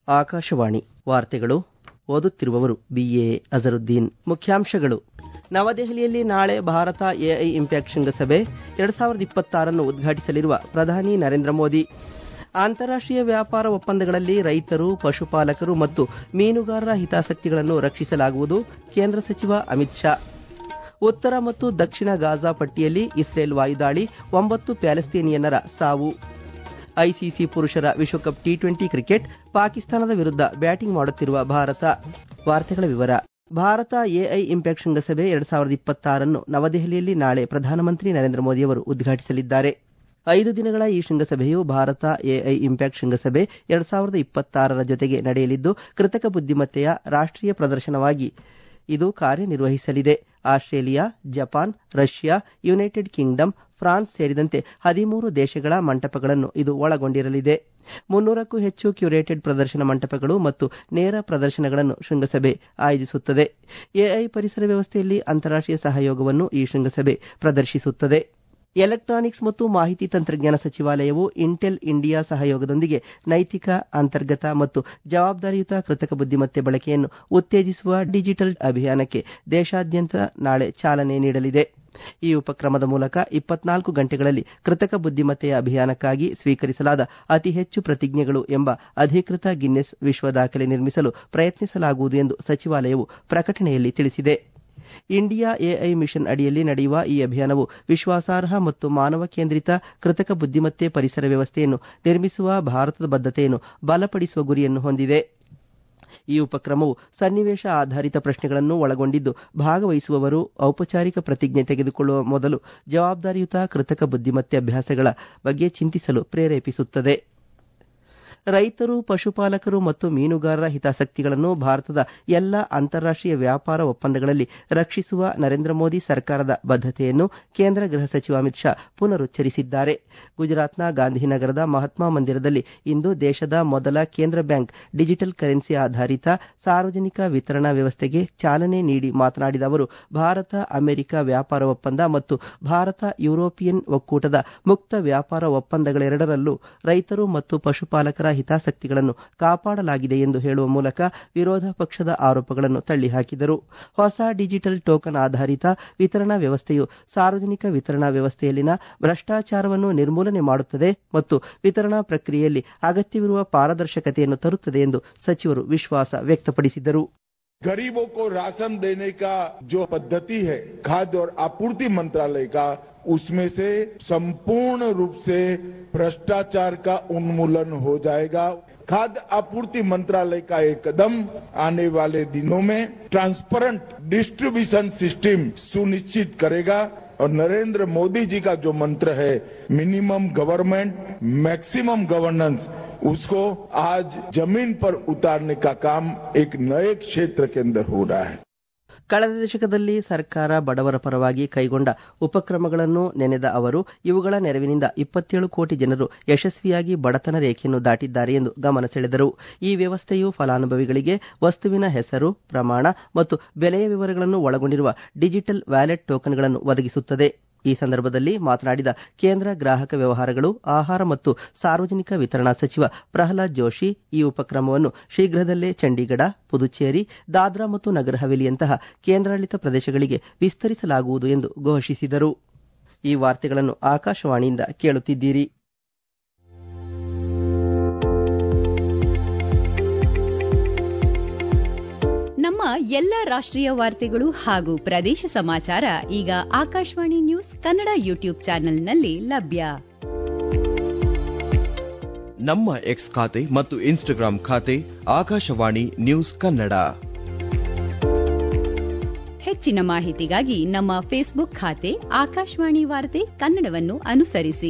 ಆಕಾಶವಾಣಿ ವಾರ್ತೆಗಳು. ಓದುತ್ತಿರುವವರು ಬಿಎ ಅಜರುದ್ದೀನ್. ಮುಖ್ಯಾಂಶಗಳು. ನವದೆಹಲಿಯಲ್ಲಿ ನಾಳೆ ಭಾರತ ಎಐ ಇಂಪ್ಯಾಕ್ಟ್ ಶೃಂಗಸಭೆ 2026 ಉದ್ಘಾಟಿಸಲಿರುವ ಪ್ರಧಾನಿ ನರೇಂದ್ರ ಮೋದಿ. ಅಂತಾರಾಷ್ಟ್ರೀಯ ವ್ಯಾಪಾರ ಒಪ್ಪಂದಗಳಲ್ಲಿ ರೈತರು, ಪಶುಪಾಲಕರು ಮತ್ತು ಮೀನುಗಾರರ ಹಿತಾಸಕ್ತಿಗಳನ್ನು ರಕ್ಷಿಸಲಾಗುವುದು. ಕೇಂದ್ರ ಸಚಿವ ಅಮಿತ್ ಶಾ. ಉತ್ತರ ಮತ್ತು ದಕ್ಷಿಣ ಗಾಜಾ ಪಟ್ಟಿಯಲ್ಲಿ ಇಸ್ರೇಲ್ ವಾಯುದಾಳಿ, 9 ಪ್ಯಾಲೆಸ್ತೀನಿಯನ್ನರ ಸಾವು. ಐಸಿಸಿ ಪುರುಷರ ವಿಶ್ವಕಪ್ ಟಿ20 ಕ್ರಿಕೆಟ್, ಪಾಕಿಸ್ತಾನದ ವಿರುದ್ಧ ಬ್ಯಾಟಿಂಗ್ ಮಾಡುತ್ತಿರುವ ಭಾರತ. ವಾರ್ತೆಗಳ ವಿವರ. ಭಾರತ ಎಐ ಇಂಪ್ಯಾಕ್ಟ್ ಶೃಂಗಸಭೆ 2026 ನವದೆಹಲಿಯಲ್ಲಿ ನಾಳೆ ಪ್ರಧಾನಮಂತ್ರಿ ನರೇಂದ್ರ ಮೋದಿಯವರು ಉದ್ಘಾಟಿಸಲಿದ್ದಾರೆ. 5 ದಿನಗಳ ಈ ಶೃಂಗಸಭೆಯು ಭಾರತ ಎಐ ಇಂಪ್ಯಾಕ್ಟ್ ಶೃಂಗಸಭೆ 2026 ಜೊತೆಗೆ ನಡೆಯಲಿದ್ದು, ಕೃತಕ ಬುದ್ಧಿಮತ್ತೆಯ ರಾಷ್ಟ್ರೀಯ ಪ್ರದರ್ಶನವಾಗಿ ಇದು ಕಾರ್ಯನಿರ್ವಹಿಸಲಿದೆ. Australia, Japan, Russia, United Kingdom, France ಸೇರಿದಂತೆ 13 ದೇಶಗಳ ಮಂಟಪಗಳನ್ನು ಇದು ಒಳಗೊಂಡಿರಲಿದೆ. 300ಕ್ಕೂ ಹೆಚ್ಚು ಕ್ಯೂರೇಟೆಡ್ ಪ್ರದರ್ಶನ ಮಂಟಪಗಳು ಮತ್ತು ನೇರ ಪ್ರದರ್ಶನಗಳನ್ನು ಶೃಂಗಸಭೆ ಆಯೋಜಿಸುತ್ತದೆ. ಎಐ ಪರಿಸರ ವ್ಯವಸ್ಥೆಯಲ್ಲಿ ಅಂತಾರಾಷ್ಟ್ರೀಯ ಸಹಯೋಗವನ್ನು ಈ ಶೃಂಗಸಭೆ ಪ್ರದರ್ಶಿಸುತ್ತದೆ. ಎಲೆಕ್ಟ್ರಾನಿಕ್ಸ್ ಮತ್ತು ಮಾಹಿತಿ ತಂತ್ರಜ್ಞಾನ ಸಚಿವಾಲಯವು ಇಂಟೆಲ್ ಇಂಡಿಯಾ ಸಹಯೋಗದೊಂದಿಗೆ ನೈತಿಕ, ಅಂತರ್ಗತ ಮತ್ತು ಜವಾಬ್ದಾರಿಯುತ ಕೃತಕ ಬುದ್ಧಿಮತ್ತೆ ಬಳಕೆಯನ್ನು ಉತ್ತೇಜಿಸುವ ಡಿಜಿಟಲ್ ಅಭಿಯಾನಕ್ಕೆ ದೇಶಾದ್ಯಂತ ನಾಳೆ ಚಾಲನೆ ನೀಡಲಿದೆ. ಈ ಉಪಕ್ರಮದ ಮೂಲಕ 24 ಗಂಟೆಗಳಲ್ಲಿ ಕೃತಕ ಬುದ್ಧಿಮತ್ತೆಯ ಅಭಿಯಾನಕ್ಕಾಗಿ ಸ್ವೀಕರಿಸಲಾದ ಅತಿ ಹೆಚ್ಚು ಪ್ರತಿಜ್ಞೆಗಳು ಎಂಬ ಅಧಿಕೃತ ಗಿನ್ನೆಸ್ ವಿಶ್ವ ದಾಖಲೆ ನಿರ್ಮಿಸಲು ಪ್ರಯತ್ನಿಸಲಾಗುವುದು ಎಂದು ಸಚಿವಾಲಯವು ಪ್ರಕಟಣೆಯಲ್ಲಿ ತಿಳಿಸಿದೆ. ಇಂಡಿಯಾ ಎಐ ಮಿಷನ್ ಅಡಿಯಲ್ಲಿ ನಡೆಯುವ ಈ ಅಭಿಯಾನವು ವಿಶ್ವಾಸಾರ್ಹ ಮತ್ತು ಮಾನವ ಕೇಂದ್ರಿತ ಕೃತಕ ಬುದ್ಧಿಮತ್ತೆ ಪರಿಸರ ವ್ಯವಸ್ಥೆಯನ್ನು ನಿರ್ಮಿಸುವ ಭಾರತದ ಬದ್ಧತೆಯನ್ನು ಬಲಪಡಿಸುವ ಗುರಿಯನ್ನು ಹೊಂದಿದೆ. ಈ ಉಪಕ್ರಮವು ಸನ್ನಿವೇಶ ಆಧಾರಿತ ಪ್ರಶ್ನೆಗಳನ್ನು ಒಳಗೊಂಡಿದ್ದು, ಭಾಗವಹಿಸುವವರು ಔಪಚಾರಿಕ ಪ್ರತಿಜ್ಞೆ ತೆಗೆದುಕೊಳ್ಳುವ ಮೊದಲು ಜವಾಬ್ದಾರಿಯುತ ಕೃತಕ ಬುದ್ಧಿಮತ್ತೆ ಅಭ್ಯಾಸಗಳ ಬಗ್ಗೆ ಚಿಂತಿಸಲು ಪ್ರೇರೇಪಿಸುತ್ತದೆ. ರೈತರು, ಪಶುಪಾಲಕರು ಮತ್ತು ಮೀನುಗಾರರ ಹಿತಾಸಕ್ತಿಗಳನ್ನು ಭಾರತದ ಎಲ್ಲ ಅಂತಾರಾಷ್ಟ್ರೀಯ ವ್ಯಾಪಾರ ಒಪ್ಪಂದಗಳಲ್ಲಿ ರಕ್ಷಿಸುವ ನರೇಂದ್ರ ಮೋದಿ ಸರ್ಕಾರದ ಬದ್ಧತೆಯನ್ನು ಕೇಂದ್ರ ಗೃಹ ಸಚಿವ ಅಮಿತ್ ಶಾ ಪುನರುಚ್ಚರಿಸಿದ್ದಾರೆ. ಗುಜರಾತ್ನ ಗಾಂಧಿನಗರದ ಮಹಾತ್ಮ ಮಂದಿರದಲ್ಲಿ ಇಂದು ದೇಶದ ಮೊದಲ ಕೇಂದ್ರ ಬ್ಯಾಂಕ್ ಡಿಜಿಟಲ್ ಕರೆನ್ಸಿ ಆಧಾರಿತ ಸಾರ್ವಜನಿಕ ವಿತರಣಾ ವ್ಯವಸ್ಥೆಗೆ ಚಾಲನೆ ನೀಡಿ ಮಾತನಾಡಿದ ಅವರು, ಭಾರತ ಅಮೆರಿಕ ವ್ಯಾಪಾರ ಒಪ್ಪಂದ ಮತ್ತು ಭಾರತ ಯುರೋಪಿಯನ್ ಒಕ್ಕೂಟದ ಮುಕ್ತ ವ್ಯಾಪಾರ ಒಪ್ಪಂದಗಳೆರಡರಲ್ಲೂ ರೈತರು ಮತ್ತು ಪಶುಪಾಲಕರ ಹಿತಾಸಕ್ತಿಗಳನ್ನು ಕಾಪಾಡಲಾಗಿದೆ ಎಂದು ಹೇಳುವ ಮೂಲಕ ವಿರೋಧ ಪಕ್ಷದ ಆರೋಪಗಳನ್ನು ತಳ್ಳಿಹಾಕಿದರು. ಹೊಸ ಡಿಜಿಟಲ್ ಟೋಕನ್ ಆಧಾರಿತ ವಿತರಣಾ ವ್ಯವಸ್ಥೆಯು ಸಾರ್ವಜನಿಕ ವಿತರಣಾ ವ್ಯವಸ್ಥೆಯಲ್ಲಿನ ಭ್ರಷ್ಟಾಚಾರವನ್ನು ನಿರ್ಮೂಲನೆ ಮಾಡುತ್ತದೆ ಮತ್ತು ವಿತರಣಾ ಪ್ರಕ್ರಿಯೆಯಲ್ಲಿ ಅಗತ್ಯವಿರುವ ಪಾರದರ್ಶಕತೆಯನ್ನು ತರುತ್ತದೆ ಎಂದು ಸಚಿವರು ವಿಶ್ವಾಸ ವ್ಯಕ್ತಪಡಿಸಿದರು. गरीबों को राशन देने का जो पद्धति है खाद्य और आपूर्ति मंत्रालय का, उसमें से संपूर्ण रूप से भ्रष्टाचार का उन्मूलन हो जाएगा. खाद्य आपूर्ति मंत्रालय का एक कदम आने वाले दिनों में ट्रांसपेरेंट डिस्ट्रीब्यूशन सिस्टम सुनिश्चित करेगा और नरेंद्र मोदी जी का जो मंत्र है मिनिमम गवर्नमेंट मैक्सिमम गवर्नेंस, उसको आज जमीन पर उतारने का काम एक नए क्षेत्र के अंदर हो रहा है. ಕಳೆದ ದಶಕದಲ್ಲಿ ಸರ್ಕಾರ ಬಡವರ ಪರವಾಗಿ ಕೈಗೊಂಡ ಉಪಕ್ರಮಗಳನ್ನು ನೆನೆದ ಅವರು, ಇವುಗಳ ನೆರವಿನಿಂದ 27 ಕೋಟಿ ಜನರು ಯಶಸ್ವಿಯಾಗಿ ಬಡತನ ರೇಖೆಯನ್ನು ದಾಟಿದ್ದಾರೆ ಎಂದು ಗಮನ ಸೆಳೆದರು. ಈ ವ್ಯವಸ್ಥೆಯು ಫಲಾನುಭವಿಗಳಿಗೆ ವಸ್ತುವಿನ ಹೆಸರು, ಪ್ರಮಾಣ ಮತ್ತು ಬೆಲೆಯ ವಿವರಗಳನ್ನು ಒಳಗೊಂಡಿರುವ ಡಿಜಿಟಲ್ ವ್ಯಾಲೆಟ್ ಟೋಕನ್ಗಳನ್ನು ಒದಗಿಸುತ್ತದೆ. ಈ ಸಂದರ್ಭದಲ್ಲಿ ಮಾತನಾಡಿದ ಕೇಂದ್ರ ಗ್ರಾಹಕ ವ್ಯವಹಾರಗಳು, ಆಹಾರ ಮತ್ತು ಸಾರ್ವಜನಿಕ ವಿತರಣಾ ಸಚಿವ ಪ್ರಹ್ಲಾದ್ ಜೋಶಿ, ಈ ಉಪಕ್ರಮವನ್ನು ಶೀಘ್ರದಲ್ಲೇ ಚಂಡೀಗಢ, ಪುದುಚೇರಿ, ದಾದ್ರಾ ಮತ್ತು ನಗರ ಹವೇಲಿಯಂತಹ ಕೇಂದ್ರಾಡಳಿತ ಪ್ರದೇಶಗಳಿಗೆ ವಿಸ್ತರಿಸಲಾಗುವುದು ಎಂದು ಘೋಷಿಸಿದರು. ಈ ವಾರ್ತೆಗಳನ್ನು ಆಕಾಶವಾಣಿಯಿಂದ ಕೇಳುತ್ತಿದ್ದೀರಿ. ನಮ್ಮ ಎಲ್ಲ ರಾಷ್ಟ್ರೀಯ ವಾರ್ತೆಗಳು ಹಾಗೂ ಪ್ರದೇಶ ಸಮಾಚಾರ ಈಗ ಆಕಾಶವಾಣಿ ನ್ಯೂಸ್ ಕನ್ನಡ ಯೂಟ್ಯೂಬ್ ಚಾನೆಲ್ನಲ್ಲಿ ಲಭ್ಯ. ನಮ್ಮ ಎಕ್ಸ್ ಖಾತೆ ಮತ್ತು ಇನ್ಸ್ಟಾಗ್ರಾಂ ಖಾತೆ ಆಕಾಶವಾಣಿ ನ್ಯೂಸ್ ಕನ್ನಡ. ಹೆಚ್ಚಿನ ಮಾಹಿತಿಗಾಗಿ ನಮ್ಮ ಫೇಸ್ಬುಕ್ ಖಾತೆ ಆಕಾಶವಾಣಿ ವಾರ್ತೆ ಕನ್ನಡವನ್ನು ಅನುಸರಿಸಿ.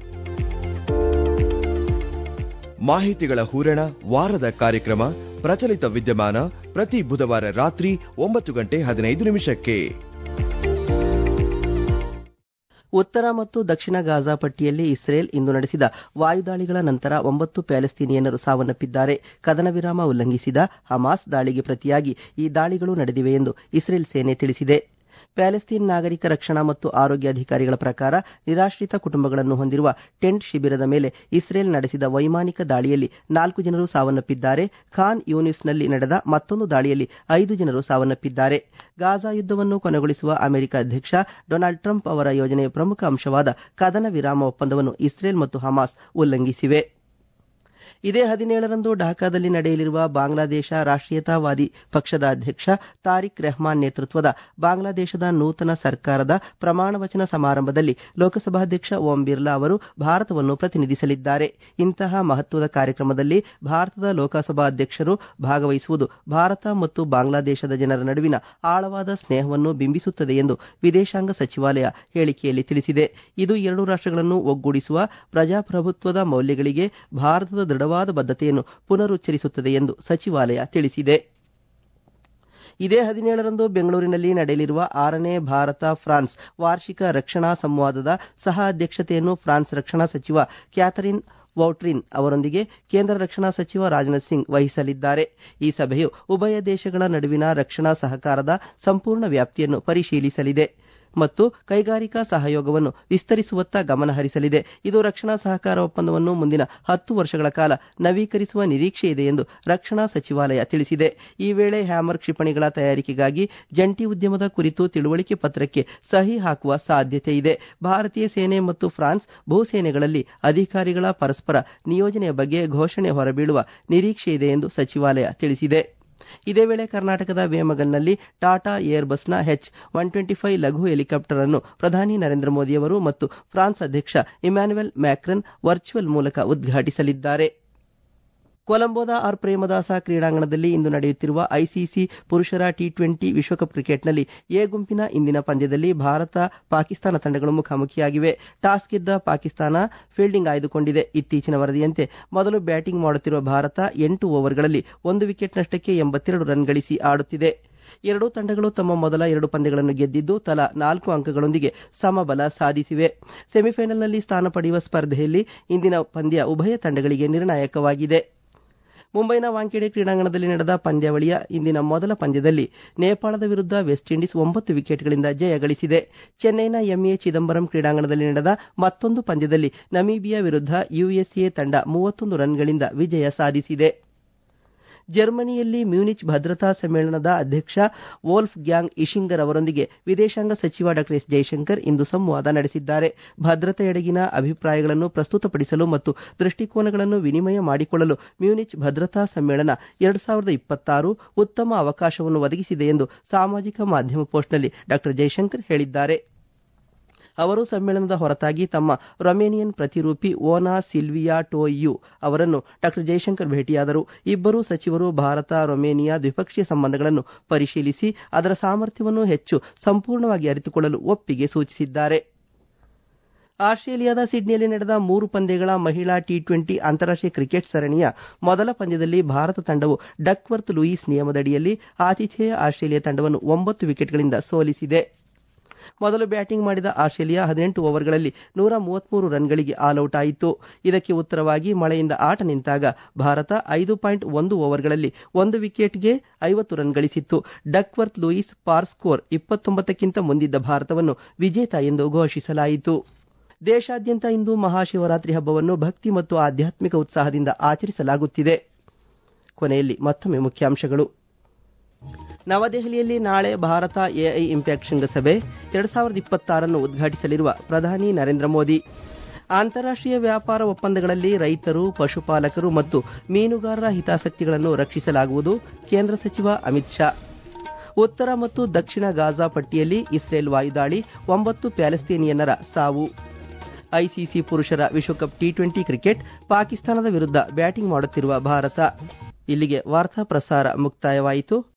ಮಾಹಿತಿಗಳ ಹೂರಣ, ವಾರದ ಕಾರ್ಯಕ್ರಮ, ಪ್ರಚಲಿತ ವಿದ್ಯಮಾನ ಪ್ರತಿ ಬುಧವಾರ ರಾತ್ರಿ 9:15 ಉತ್ತರ ಮತ್ತು ದಕ್ಷಿಣ ಗಾಜಾ ಪಟ್ಟಿಯಲ್ಲಿ ಇಸ್ರೇಲ್ ಇಂದು ನಡೆಸಿದ ವಾಯುದಾಳಿಗಳ ನಂತರ 9 ಪ್ಯಾಲೆಸ್ತೀನಿಯನ್ನರು ಸಾವನ್ನಪ್ಪಿದ್ದಾರೆ. ಕದನ ವಿರಾಮ ಉಲ್ಲಂಘಿಸಿದ ಹಮಾಸ್ ದಾಳಿಗೆ ಪ್ರತಿಯಾಗಿ ಈ ದಾಳಿಗಳು ನಡೆದಿವೆ ಎಂದು ಇಸ್ರೇಲ್ ಸೇನೆ ತಿಳಿಸಿದೆ. ಪ್ಯಾಲೆಸ್ತೀನ್ ನಾಗರಿಕ ರಕ್ಷಣಾ ಮತ್ತು ಆರೋಗ್ಯ ಅಧಿಕಾರಿಗಳ ಪ್ರಕಾರ ನಿರಾಶ್ರಿತ ಕುಟುಂಬಗಳನ್ನು ಹೊಂದಿರುವ ಟೆಂಟ್ ಶಿಬಿರದ ಮೇಲೆ ಇಸ್ರೇಲ್ ನಡೆಸಿದ ವೈಮಾನಿಕ ದಾಳಿಯಲ್ಲಿ 4 ಜನರು ಸಾವನ್ನಪ್ಪಿದ್ದಾರೆ. ಖಾನ್ ಯೂನಿಸ್ನಲ್ಲಿ ನಡೆದ ಮತ್ತೊಂದು ದಾಳಿಯಲ್ಲಿ 5 ಜನರು ಸಾವನ್ನಪ್ಪಿದ್ದಾರೆ. ಗಾಜಾ ಯುದ್ಧವನ್ನು ಕೊನೆಗೊಳಿಸುವ ಅಮೆರಿಕ ಅಧ್ಯಕ್ಷ ಡೊನಾಲ್ಡ್ ಟ್ರಂಪ್ ಅವರ ಯೋಜನೆಯ ಪ್ರಮುಖ ಅಂಶವಾದ ಕದನ ವಿರಾಮ ಒಪ್ಪಂದವನ್ನು ಇಸ್ರೇಲ್ ಮತ್ತು ಹಮಾಸ್ ಉಲ್ಲಂಘಿಸಿವೆ. ಇದೇ 17ರಂದು ಢಾಕಾದಲ್ಲಿ ನಡೆಯಲಿರುವ ಬಾಂಗ್ಲಾದೇಶ ರಾಷ್ಟ್ರೀಯತಾವಾದಿ ಪಕ್ಷದ ಅಧ್ಯಕ್ಷ ತಾರಿಕ್ ರೆಹಮಾನ್ ನೇತೃತ್ವದ ಬಾಂಗ್ಲಾದೇಶದ ನೂತನ ಸರ್ಕಾರದ ಪ್ರಮಾಣ ವಚನ ಸಮಾರಂಭದಲ್ಲಿ ಲೋಕಸಭಾಧ್ಯಕ್ಷ ಓಂ ಬಿರ್ಲಾ ಅವರು ಭಾರತವನ್ನು ಪ್ರತಿನಿಧಿಸಲಿದ್ದಾರೆ. ಇಂತಹ ಮಹತ್ವದ ಕಾರ್ಯಕ್ರಮದಲ್ಲಿ ಭಾರತದ ಲೋಕಸಭಾ ಅಧ್ಯಕ್ಷರು ಭಾಗವಹಿಸುವುದು ಭಾರತ ಮತ್ತು ಬಾಂಗ್ಲಾದೇಶದ ಜನರ ನಡುವಿನ ಆಳವಾದ ಸ್ನೇಹವನ್ನು ಬಿಂಬಿಸುತ್ತದೆ ಎಂದು ವಿದೇಶಾಂಗ ಸಚಿವಾಲಯ ಹೇಳಿಕೆಯಲ್ಲಿ ತಿಳಿಸಿದೆ. ಇದು ಎರಡೂ ರಾಷ್ಟ್ರಗಳನ್ನು ಒಗ್ಗೂಡಿಸುವ ಪ್ರಜಾಪ್ರಭುತ್ವದ ಮೌಲ್ಯಗಳಿಗೆ ಭಾರತದ ದೃಢವಾದ ಬದ್ಧತೆಯನ್ನು ಪುನರುಚ್ಚರಿಸುತ್ತದೆ ಎಂದು ಸಚಿವಾಲಯ ತಿಳಿಸಿದೆ. ಇದೇ 17ರಂದು ಬೆಂಗಳೂರಿನಲ್ಲಿ ನಡೆಯಲಿರುವ 6ನೇ ಭಾರತ ಫ್ರಾನ್ಸ್ ವಾರ್ಷಿಕ ರಕ್ಷಣಾ ಸಂವಾದದ ಸಹ ಅಧ್ಯಕ್ಷತೆಯನ್ನು ಫ್ರಾನ್ಸ್ ರಕ್ಷಣಾ ಸಚಿವ ಕ್ಯಾಥರಿನ್ ವೌಟ್ರಿನ್ ಅವರೊಂದಿಗೆ ಕೇಂದ್ರ ರಕ್ಷಣಾ ಸಚಿವ ರಾಜನಾಥ್ ಸಿಂಗ್ ವಹಿಸಲಿದ್ದಾರೆ. ಈ ಸಭೆಯು ಉಭಯ ದೇಶಗಳ ನಡುವಿನ ರಕ್ಷಣಾ ಸಹಕಾರದ ಸಂಪೂರ್ಣ ವ್ಯಾಪ್ತಿಯನ್ನು ಪರಿಶೀಲಿಸಲಿದೆ ಮತ್ತು ಕೈಗಾರಿಕಾ ಸಹಯೋಗವನ್ನು ವಿಸ್ತರಿಸುವತ್ತ ಗಮನ ಹರಿಸಲಿದೆ. ಇದು ರಕ್ಷಣಾ ಸಹಕಾರ ಒಪ್ಪಂದವನ್ನು ಮುಂದಿನ 10 ವರ್ಷಗಳ ಕಾಲ ನವೀಕರಿಸುವ ನಿರೀಕ್ಷೆ ಇದೆ ಎಂದು ರಕ್ಷಣಾ ಸಚಿವಾಲಯ ತಿಳಿಸಿದೆ. ಈ ವೇಳೆ ಹ್ಯಾಮರ್ ಕ್ಷಿಪಣಿಗಳ ತಯಾರಿಕೆಗಾಗಿ ಜಂಟಿ ಉದ್ಯಮದ ಕುರಿತು ತಿಳುವಳಿಕೆ ಪತ್ರಕ್ಕೆ ಸಹಿ ಹಾಕುವ ಸಾಧ್ಯತೆ ಇದೆ. ಭಾರತೀಯ ಸೇನೆ ಮತ್ತು ಫ್ರಾನ್ಸ್ ಭೂಸೇನೆಗಳಲ್ಲಿ ಅಧಿಕಾರಿಗಳ ಪರಸ್ಪರ ನಿಯೋಜನೆಯ ಬಗ್ಗೆ ಘೋಷಣೆ ಹೊರಬೀಳುವ ನಿರೀಕ್ಷೆ ಇದೆ ಎಂದು ಸಚಿವಾಲಯ ತಿಳಿಸಿದೆ. ಇದೇ ವೇಳೆ ಕರ್ನಾಟಕದ ವೇಮಗಲ್ನಲ್ಲಿ ಟಾಟಾ ಏರ್ಬಸ್ನ H-125 ಲಘು ಹೆಲಿಕಾಪ್ಟರ್ ಅನ್ನು ಪ್ರಧಾನಿ ನರೇಂದ್ರ ಮೋದಿಯವರು ಮತ್ತು ಫ್ರಾನ್ಸ್ ಅಧ್ಯಕ್ಷ ಇಮ್ಯಾನ್ಯುಯಲ್ ಮ್ಯಾಕ್ರನ್ ವರ್ಚುವಲ್ ಮೂಲಕ ಉದ್ಘಾಟಿಸಲಿದ್ದಾರೆ. ಕೊಲಂಬೋದ ಆರ್ ಪ್ರೇಮದಾಸ ಕ್ರೀಡಾಂಗಣದಲ್ಲಿ ಇಂದು ನಡೆಯುತ್ತಿರುವ ಐಸಿಸಿ ಪುರುಷರ ಟಿ20 ವಿಶ್ವಕಪ್ ಕ್ರಿಕೆಟ್ನಲ್ಲಿ ಎ ಗುಂಪಿನ ಇಂದಿನ ಪಂದ್ಯದಲ್ಲಿ ಭಾರತ ಪಾಕಿಸ್ತಾನ ತಂಡಗಳು ಮುಖಾಮುಖಿಯಾಗಿವೆ. ಟಾಸ್ ಗೆದ್ದ ಪಾಕಿಸ್ತಾನ ಫೀಲ್ಡಿಂಗ್ ಆಯ್ದುಕೊಂಡಿದೆ. ಇತ್ತೀಚಿನ ವರದಿಯಂತೆ ಮೊದಲು ಬ್ಯಾಟಿಂಗ್ ಮಾಡುತ್ತಿರುವ ಭಾರತ 8 ಓವರ್ಗಳಲ್ಲಿ 1 ವಿಕೆಟ್ ನಷ್ಟಕ್ಕೆ 82 ರನ್ ಗಳಿಸಿ ಆಡುತ್ತಿದೆ. ಎರಡೂ ತಂಡಗಳು ತಮ್ಮ ಮೊದಲ 2 ಪಂದ್ಯಗಳನ್ನು ಗೆದ್ದಿದ್ದು ತಲಾ 4 ಅಂಕಗಳೊಂದಿಗೆ ಸಮಬಲ ಸಾಧಿಸಿವೆ. ಸೆಮಿಫೈನಲ್ನಲ್ಲಿ ಸ್ಥಾನ ಪಡೆಯುವ ಸ್ಪರ್ಧೆಯಲ್ಲಿ ಇಂದಿನ ಪಂದ್ಯ ಉಭಯ ತಂಡಗಳಿಗೆ ನಿರ್ಣಾಯಕವಾಗಿದೆ. ಮುಂಬೈನ ವಾಂಖೇಡೆ ಕ್ರೀಡಾಂಗಣದಲ್ಲಿ ನಡೆದ ಪಂದ್ಯಾವಳಿಯ ಇಂದಿನ ಮೊದಲ ಪಂದ್ಯದಲ್ಲಿ ನೇಪಾಳದ ವಿರುದ್ಧ ವೆಸ್ಟ್ ಇಂಡೀಸ್ 9 ವಿಕೆಟ್ಗಳಿಂದ ಜಯ ಗಳಿಸಿದೆ. ಚೆನ್ನೈನ ಎಂಎ ಚಿದಂಬರಂ ಕ್ರೀಡಾಂಗಣದಲ್ಲಿ ನಡೆದ ಮತ್ತೊಂದು ಪಂದ್ಯದಲ್ಲಿ ನಮೀಬಿಯಾ ವಿರುದ್ಧ ಯುಎಸ್ಎ ತಂಡ 31 ರನ್ಗಳಿಂದ ವಿಜಯ ಸಾಧಿಸಿದೆ. ಜರ್ಮನಿಯಲ್ಲಿ ಮ್ಯೂನಿಚ್ ಭದ್ರತಾ ಸಮ್ಮೇಳನದ ಅಧ್ಯಕ್ಷ ವೋಲ್ಫ್ ಗ್ಯಾಂಗ್ ಇಶಿಂಗರ್ ಅವರೊಂದಿಗೆ ವಿದೇಶಾಂಗ ಸಚಿವ ಡಾ ಎಸ್ ಜೈಶಂಕರ್ ಇಂದು ಸಂವಾದ ನಡೆಸಿದ್ದಾರೆ. ಭದ್ರತೆಯೆಡೆಗಿನ ಅಭಿಪ್ರಾಯಗಳನ್ನು ಪ್ರಸ್ತುತಪಡಿಸಲು ಮತ್ತು ದೃಷ್ಟಿಕೋನಗಳನ್ನು ವಿನಿಮಯ ಮಾಡಿಕೊಳ್ಳಲು ಮ್ಯೂನಿಚ್ ಭದ್ರತಾ ಸಮ್ಮೇಳನ 2026 ಉತ್ತಮ ಅವಕಾಶವನ್ನು ಒದಗಿಸಿದೆ ಎಂದು ಸಾಮಾಜಿಕ ಮಾಧ್ಯಮ ಪೋಸ್ಟ್ನಲ್ಲಿ ಡಾ ಜೈಶಂಕರ್ ಹೇಳಿದ್ದಾರೆ. ಅವರು ಸಮ್ಮೇಳನದ ಹೊರತಾಗಿ ತಮ್ಮ ರೊಮೇನಿಯನ್ ಪ್ರತಿರೂಪಿ ಓನಾ ಸಿಲ್ವಿಯಾ ಟೋಯಿಯು ಅವರನ್ನು ಡಾ ಜೈಶಂಕರ್ ಭೇಟಿಯಾದರು. ಇಬ್ಬರೂ ಸಚಿವರು ಭಾರತ ರೊಮೇನಿಯಾ ದ್ವಿಪಕ್ಷೀಯ ಸಂಬಂಧಗಳನ್ನು ಪರಿಶೀಲಿಸಿ ಅದರ ಸಾಮರ್ಥ್ಯವನ್ನು ಹೆಚ್ಚು ಸಂಪೂರ್ಣವಾಗಿ ಅರಿತುಕೊಳ್ಳಲು ಒಪ್ಪಿಗೆ ಸೂಚಿಸಿದ್ದಾರೆ. ಆಸ್ಟ್ರೇಲಿಯಾದ ಸಿಡ್ನಿಯಲ್ಲಿ ನಡೆದ 3 ಪಂದ್ಯಗಳ ಮಹಿಳಾ ಟಿ20 ಅಂತಾರಾಷ್ಟ್ರೀಯ ಕ್ರಿಕೆಟ್ ಸರಣಿಯ ಮೊದಲ ಪಂದ್ಯದಲ್ಲಿ ಭಾರತ ತಂಡವು ಡಕ್ವರ್ತ್ ಲೂಯಿಸ್ ನಿಯಮದಡಿಯಲ್ಲಿ ಆತಿಥೇಯ ಆಸ್ಟ್ರೇಲಿಯಾ ತಂಡವನ್ನು 9 ವಿಕೆಟ್ಗಳಿಂದ ಸೋಲಿಸಿದೆ. ಮೊದಲು ಬ್ಯಾಟಿಂಗ್ ಮಾಡಿದ ಆಸ್ಟ್ರೇಲಿಯಾ 18 ಓವರ್ಗಳಲ್ಲಿ 133 ರನ್ಗಳಿಗೆ ಆಲ್ಔಟ್ ಆಯಿತು. ಇದಕ್ಕೆ ಉತ್ತರವಾಗಿ ಮಳೆಯಿಂದ ಆಟ ನಿಂತಾಗ ಭಾರತ 5.1 ಓವರ್ಗಳಲ್ಲಿ 1 ವಿಕೆಟ್ಗೆ 50 ರನ್ ಗಳಿಸಿತ್ತು. ಡಕ್ವರ್ತ್ ಲೂಯಿಸ್ ಪಾರ್ ಸ್ಕೋರ್ 29ಕ್ಕಿಂತ ಮುಂದಿದ್ದ ಭಾರತವನ್ನು ವಿಜೇತ ಎಂದು ಘೋಷಿಸಲಾಯಿತು. ದೇಶಾದ್ಯಂತ ಇಂದು ಮಹಾಶಿವರಾತ್ರಿ ಹಬ್ಬವನ್ನು ಭಕ್ತಿ ಮತ್ತು ಆಧ್ಯಾತ್ಮಿಕ ಉತ್ಸಾಹದಿಂದ ಆಚರಿಸಲಾಗುತ್ತಿದೆ. ಕೊನೆಯಲ್ಲಿ ಮತ್ತೊಮ್ಮೆ ಮುಖ್ಯಾಂಶಗಳು. ನವದೆಹಲಿಯಲ್ಲಿ ನಾಳೆ ಭಾರತ ಎಐ ಇಂಪ್ಯಾಕ್ಟ್ ಶೃಂಗಸಭೆ 2026 ಉದ್ಘಾಟಿಸಲಿರುವ ಪ್ರಧಾನಿ ನರೇಂದ್ರ ಮೋದಿ. ಅಂತಾರಾಷ್ಟ್ರೀಯ ವ್ಯಾಪಾರ ಒಪ್ಪಂದಗಳಲ್ಲಿ ರೈತರು, ಪಶುಪಾಲಕರು ಮತ್ತು ಮೀನುಗಾರರ ಹಿತಾಸಕ್ತಿಗಳನ್ನು ರಕ್ಷಿಸಲಾಗುವುದು, ಕೇಂದ್ರ ಸಚಿವ ಅಮಿತ್ ಶಾ. ಉತ್ತರ ಮತ್ತು ದಕ್ಷಿಣ ಗಾಜಾ ಪಟ್ಟಿಯಲ್ಲಿ ಇಸ್ರೇಲ್ ವಾಯುದಾಳಿ, 9 ಪ್ಯಾಲೆಸ್ತೀನಿಯನ್ನರ ಸಾವು. ಐಸಿಸಿ ಪುರುಷರ ವಿಶ್ವಕಪ್ ಟಿ20 ಕ್ರಿಕೆಟ್, ಪಾಕಿಸ್ತಾನದ ವಿರುದ್ಧ ಬ್ಯಾಟಿಂಗ್ ಮಾಡುತ್ತಿರುವ ಭಾರತ. ಇಲ್ಲಿಗೆ ವಾರ್ತಾ ಪ್ರಸಾರ ಮುಕ್ತಾಯವಾಯಿತು.